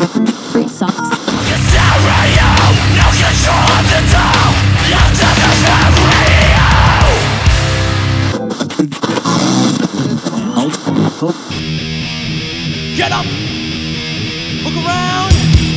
Free socks. No control of the town. No Get up, look around,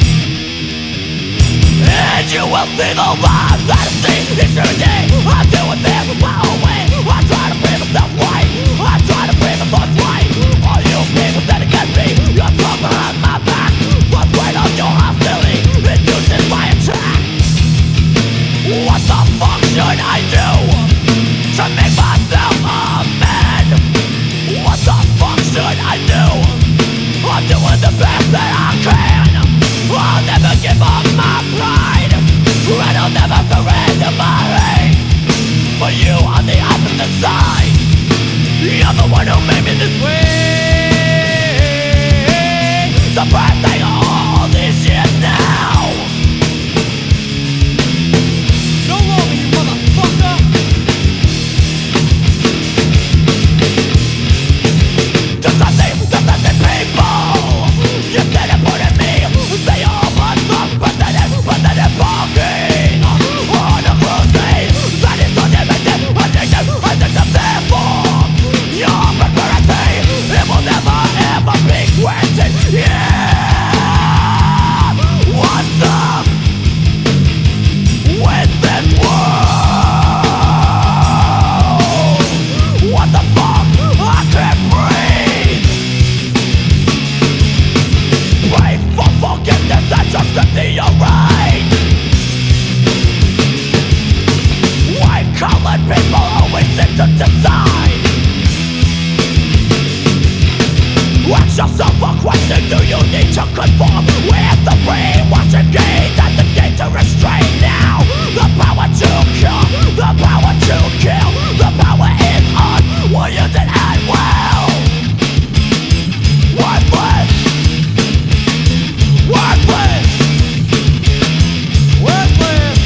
and you will see the life that I see eternity. I'm doing this my own way. I try to bring myself right. I try to bring my thoughts right. All you people that against me, you're talking behind my back. The threat of your hostility induces my attack. What the fuck should I do to make myself a man? What the fuck should I do? I'm doing the best that I can. I'll never give up my pride, and I'll never surrender my hate. But you on the opposite side, you're the one who made me this way. Suppressing all these years now. No longer, you motherfucker. Disgusting people. You said it put in me. They all must look pathetic fucking on a crusade. That is unlimited, addictive, therefore your prosperity, it will never ever be granted. Yeah, what's up with this world? What the fuck? I can't breathe. Pray for forgiveness and just to be alright. White-collared people always seem to decide. Ask yourself a question, do you need to conform with the brainwashing gain and the need to restrain now? The power to kill, the power to kill, the power is on, we'll use it at will. Worthless, worthless, worthless.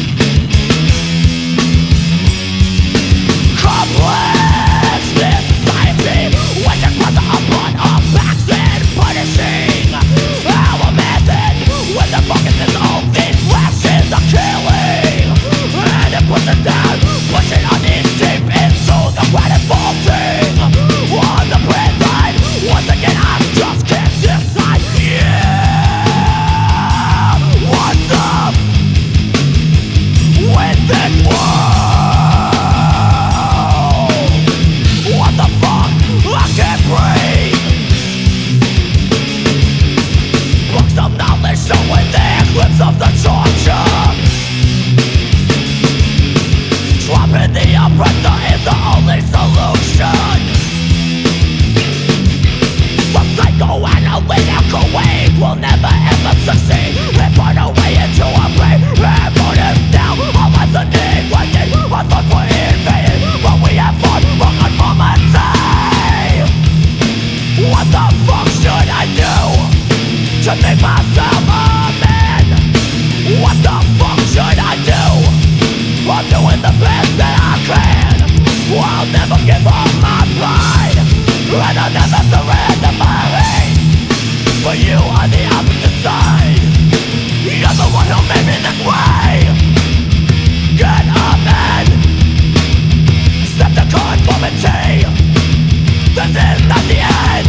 Complex this society, which is put upon our backs and punishing our methods. When the focus is on these flashes of killing, and it puts us down, pushing our knees deep into the granite vaulting on the prison. Once again, I just can't decide. Yeah, what's up with this world? What the fuck? I can't breathe. Books of knowledge showing the eclipse of the torture. Dropping the oppressor is the only solution. The psychoanalytical wave will never ever succeed. We find a way into our brain and put us down. All lives are neglected, our thoughts were invaded, but we have fought for conformity. What the fuck should I do to make myself a man? What the fuck should I do? I'm doing the best that I can. I'll never give up my pride, and I'll never surrender my hate. But you on the opposite side, you're the one who made me this way. Get up and step to conformity. This is not the end.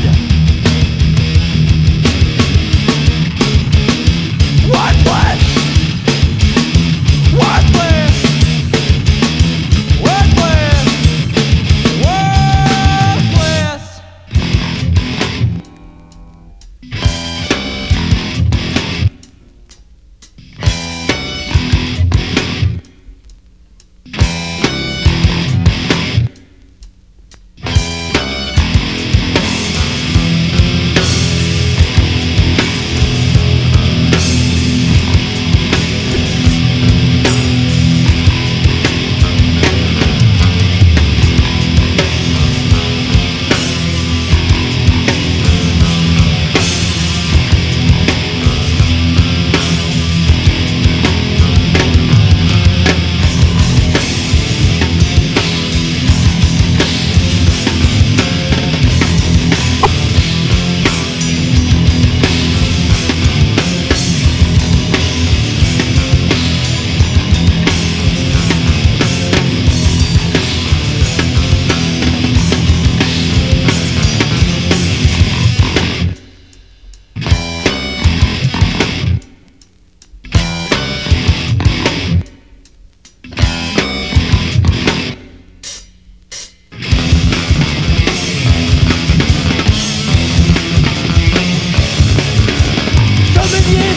Worthless, worthless, worthless, worthless.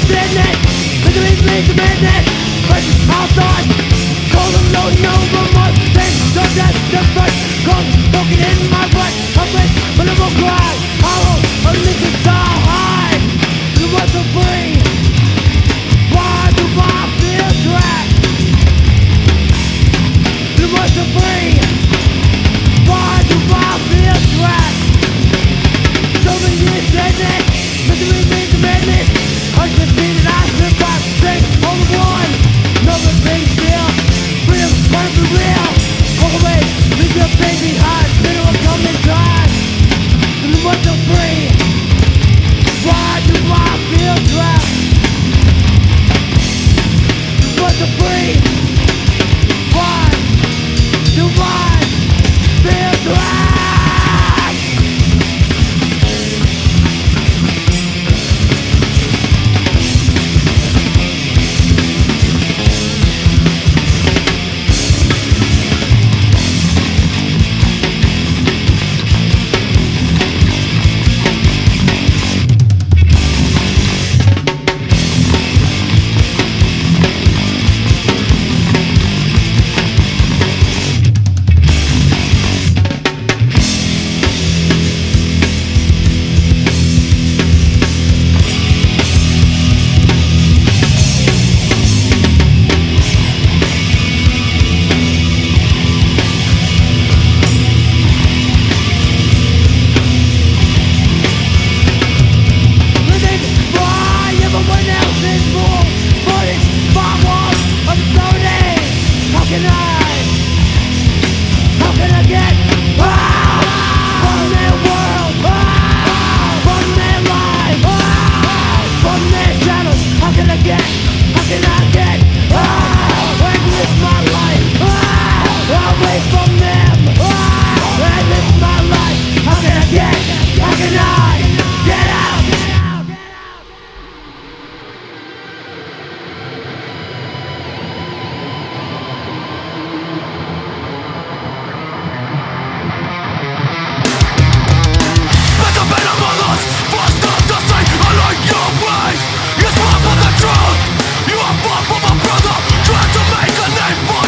sadness, misery leads to madness. Precious our thoughts, cold and loading over my things. Don't just the first, cold, broken in my breath. Hopeless, but it will cry. Hollow, underneath the star high. You want to free. Why do I feel trapped? You want to free. Why do I feel trapped? So many years sadness, misery leads to madness. Hush the feet and I survive. Drink all the one. Another thing still. Freedom, wanna be real. Walk away, leave your baby behind. Spirit will come in time. And you want to free. Why do I feel trapped? You want to free. Why do I feel trapped? You are far from a brother, trying to make a name for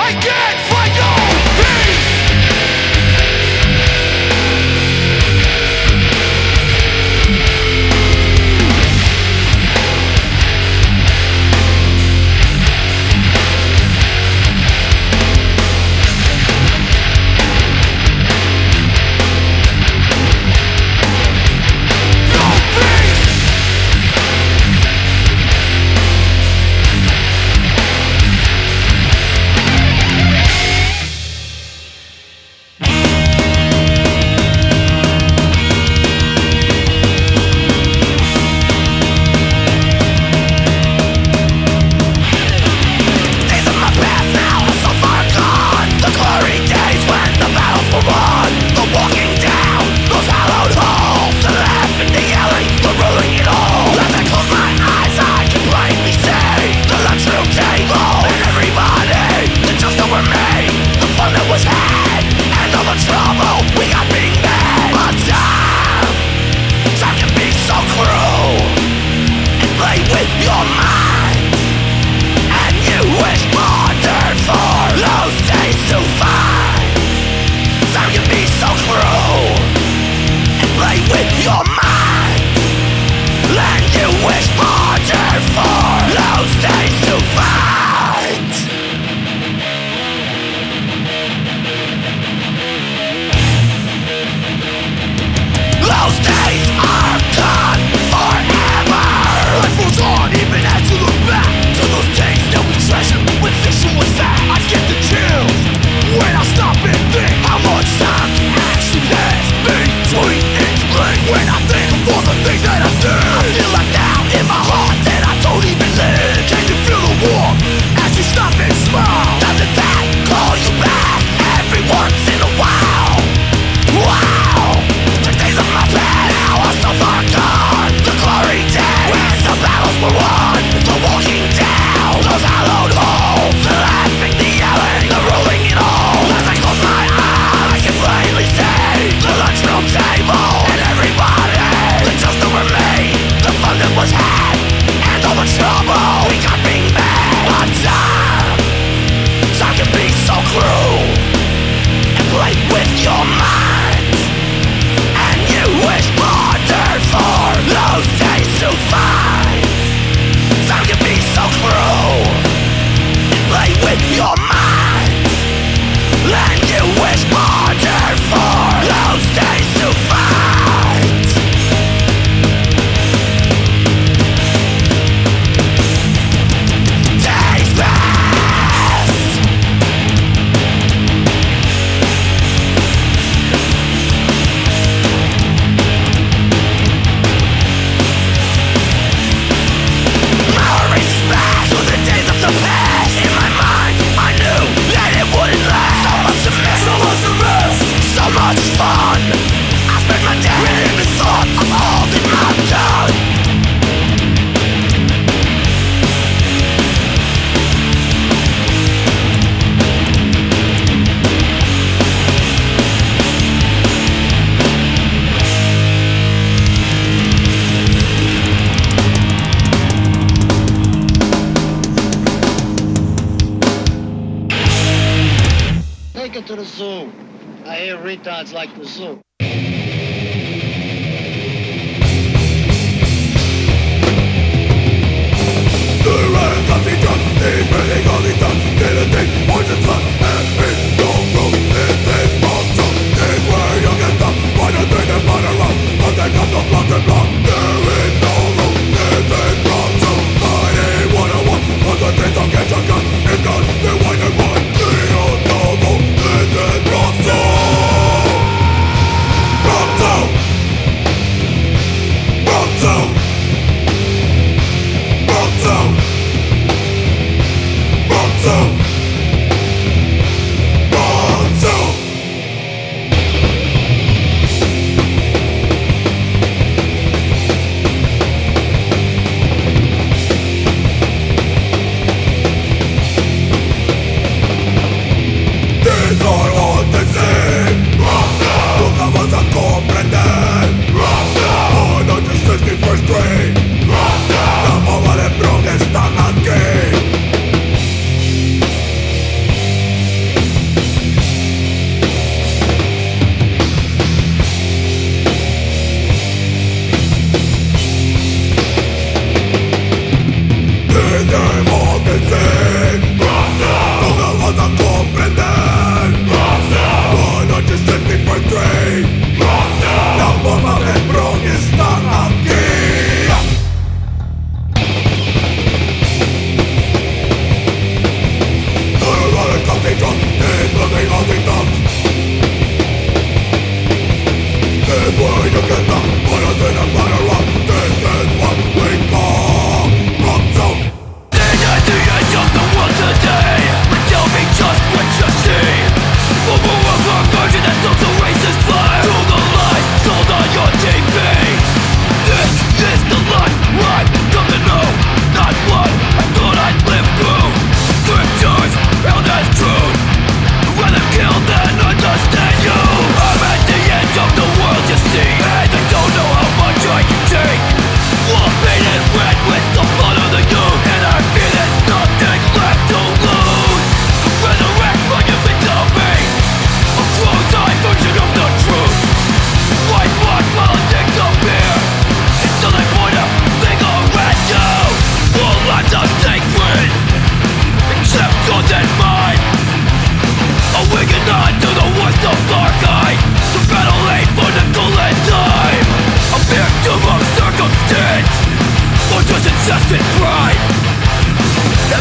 retards like the zoo.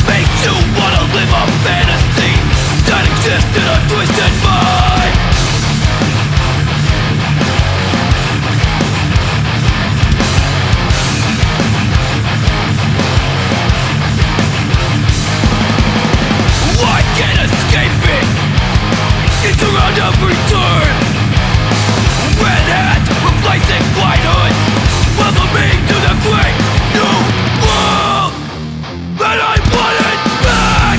Makes you wanna live a fantasy that exists in a twisted mind. I can't escape it. It's around every turn. Red hands replacing white hoods, welcome me to the great new world, and I want it back.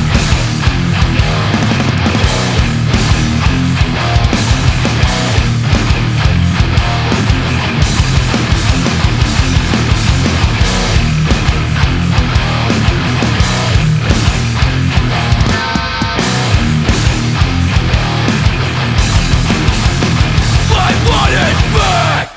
I want it back.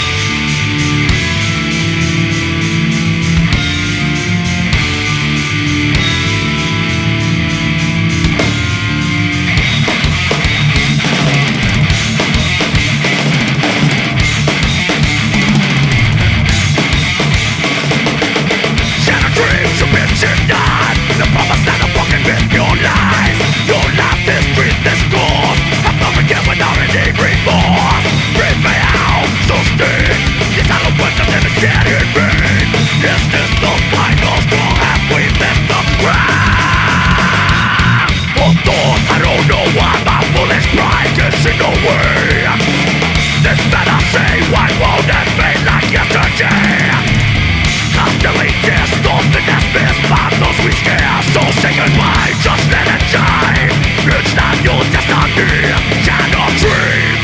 Shattered dreams you've been denied. The promise that a fucking rip your lies. Your life is treatless course. I'm not forget without any remorse. Prevail, so stay. These are the words I've never said in vain. Is this the final straw? Have we missed the ground? Oh thoughts, I don't know why my foolish pride gets in the way. This fantasy, why won't it fade like yesterday? Constantly distorted and missed by those we scare. So say goodbye, just let it die. It's not your destiny, cannot dreams.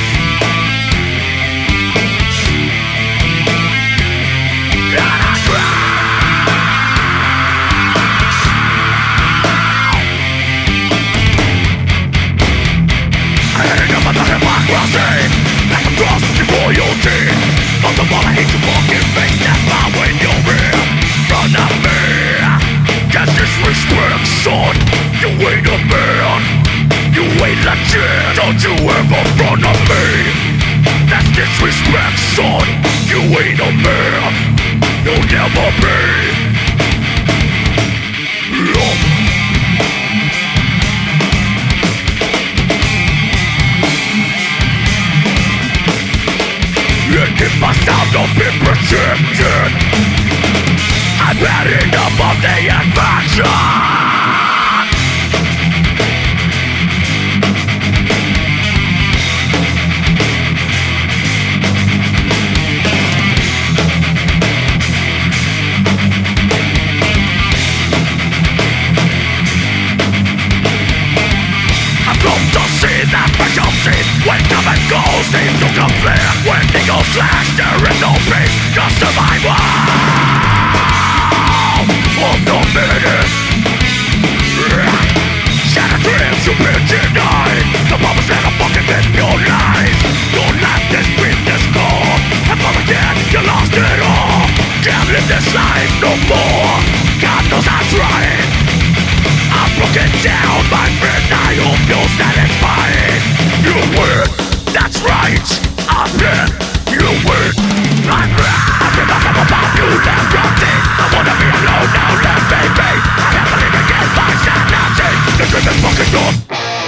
Cannot I hate up on the hypocrisy. Like a cross before your teeth. Most of all I hate your fucking face. That's my when you're in front of me. Get disrespect, son. You ain't a man. You ain't legit. Don't you ever front of me. That's disrespect, son. You ain't a man. You'll never be. If my sound don't be protected, I've had enough of the invasion. I've come to see that frequencies when come and go seem to conflict. When eagles slash, there is no peace, just survival of the fittest. Shattered dreams you've been denied. The promise that a fucking been pure lies. Your life is dream this cold, and for again you lost it all. Can't live this life no more. God knows I'm trying. I'm broken down, my friend, I hope you're satisfied. You win, that's right, I'm in, you win, I'm right. I've been myself about you, left rotting. I wanna be alone now, let me be. I can't believe again, my sanity. The dream is fucking gone.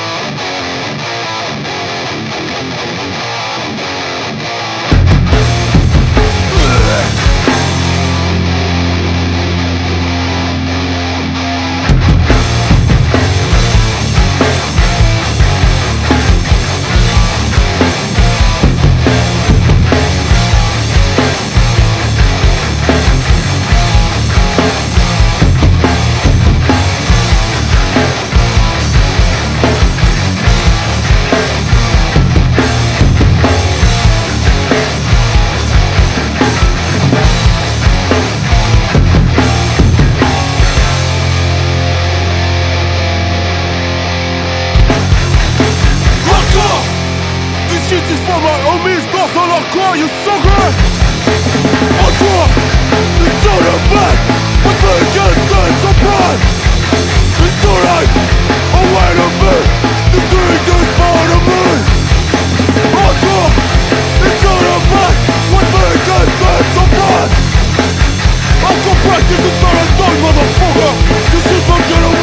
you sucker! Encore! It's so bad! What's the against so bad? It's alright! Oh wait a minute! The thing is part of me! Encore! It's so bad! What's the against so bad? I'll go practice until I'm done, motherfucker! This is not gonna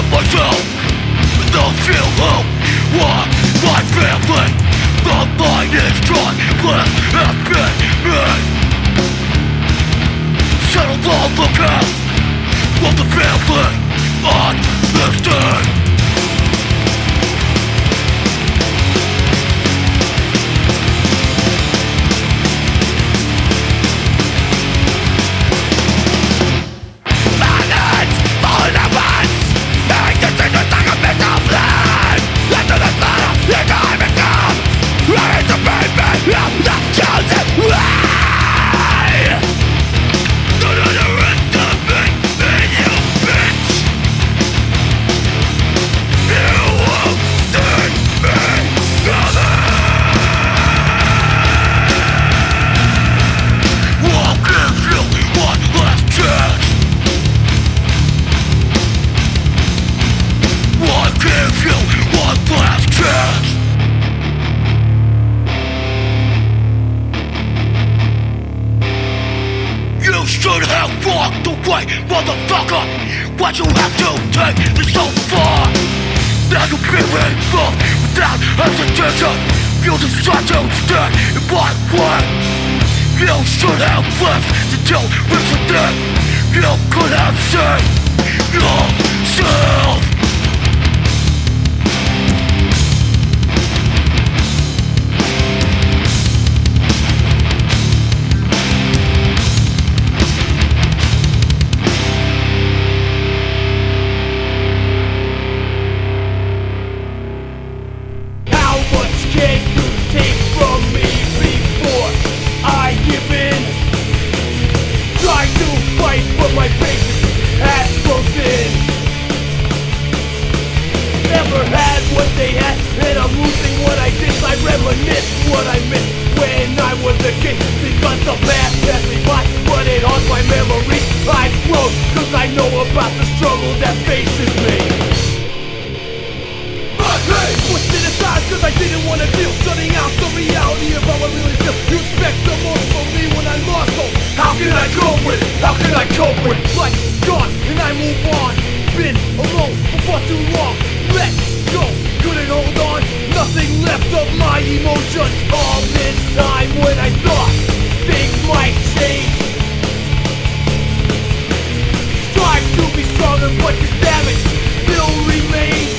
myself, no feel hope. Why my family? The line is drawn, glass has been made. Settle on the path of the family on this day. You should have walked away, motherfucker. What you have to take is so far. Now you feel involved without hesitation. You decide to stand in my way. You should have left to deal with the death. You could have saved yourself. Can you take from me before I give in? Try to fight but my patience has frozen. Never had what they had and I'm losing what I did. I reminisce what I missed when I was a kid. Because the past passed me by, but it haunts my memory. I've grown cause I know about the struggle that faces me. Pushed it aside cause I didn't wanna deal. Shutting out the reality of how I really feel. You expect the most from me when I lost hope. How can I cope with it? How can I cope with it? Life's gone and I move on. Been alone for far too long. Let go, couldn't hold on. Nothing left of my emotions. All this time when I thought things might change. Strive to be stronger but the damage still remains.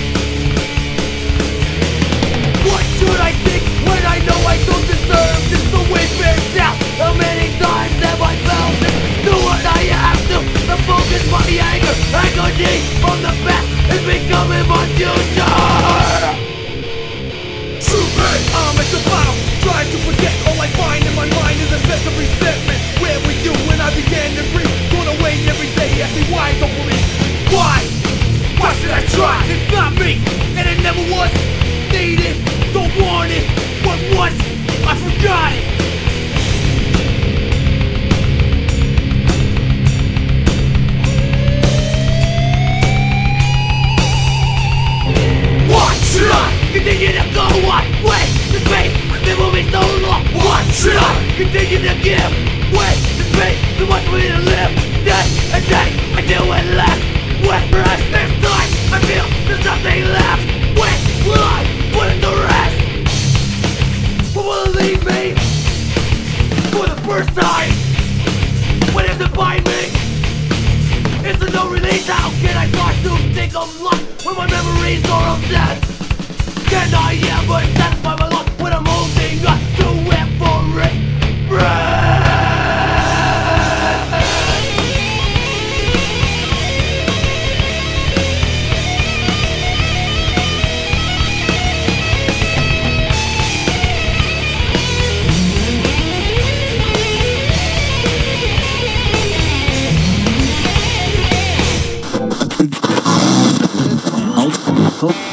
What should I think when I know I don't deserve this? The way bears out. How many times have I felt this? Do what I have to focus my anger. Agony from the past is becoming my future. True pain, I'm at the bottom, trying to forget. All I find in my mind is a sense of resentment. Where were you when I began to breathe? Going away every day, ask me why I don't believe. Why? Why should I try? It's not me, and it never was. Need it, don't want it, but once I forgot it. What should I continue to go on? Wait, this pain has been moving so long. What should I continue to give? Wait, this pain too much for me to live. Day and day I deal with less. Wait, for us this time I feel there's nothing left. Wait, will I put it to rest? But will it leave me? For the first time when it defined me? It's a no release. How can I start to think I'm lost when my memories are of death? Can I ever satisfy my loss when I'm holding on to every breath? Hope.